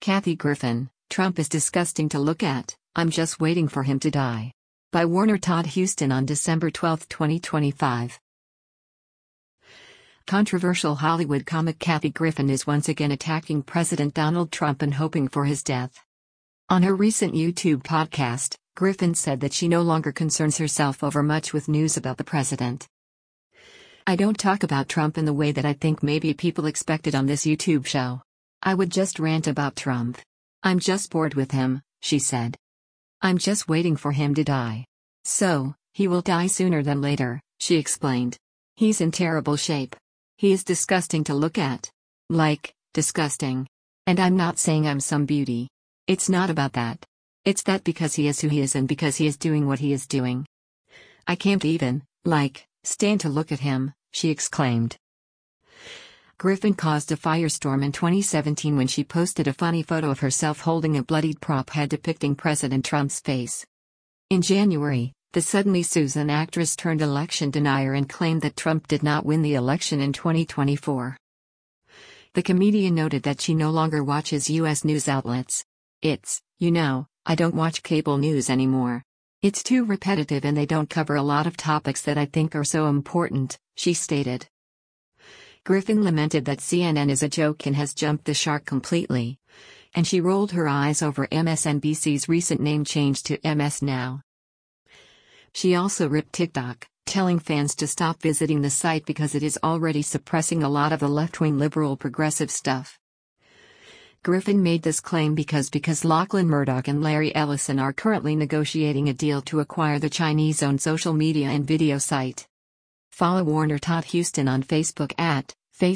Kathy Griffin, Trump is disgusting to look at, I'm just waiting for him to die. By Warner Todd Huston on December 12, 2025. Controversial Hollywood comic Kathy Griffin is once again attacking President Donald Trump and hoping for his death. On her recent YouTube podcast, Griffin said that she no longer concerns herself over much with news about the president. I don't talk about Trump in the way that I think maybe people expected on this YouTube show. I would just rant about Trump. I'm just bored with him, she said. I'm just waiting for him to die. So, he will die sooner than later, she explained. He's in terrible shape. He is disgusting to look at. Like, disgusting. And I'm not saying I'm some beauty. It's not about that. It's that because he is who he is and because he is doing what he is doing. I can't even, stand to look at him, she exclaimed. Griffin caused a firestorm in 2017 when she posted a funny photo of herself holding a bloodied prop head depicting President Trump's face. In January, the Suddenly Susan actress turned election denier and claimed that Trump did not win the election in 2024. The comedian noted that she no longer watches U.S. news outlets. I don't watch cable news anymore. It's too repetitive and they don't cover a lot of topics that I think are so important, she stated. Griffin lamented that CNN is a joke and has jumped the shark completely. And she rolled her eyes over MSNBC's recent name change to MS Now. She also ripped TikTok, telling fans to stop visiting the site because it is already suppressing a lot of the left-wing liberal progressive stuff. Griffin made this claim because Lachlan Murdoch and Larry Ellison are currently negotiating a deal to acquire the Chinese-owned social media and video site. Follow Warner Todd Huston on Facebook at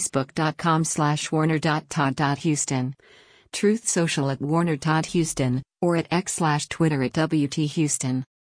facebook.com/warner.todd.huston, Truth Social at Warner Todd Huston, or at X/Twitter at WT Huston.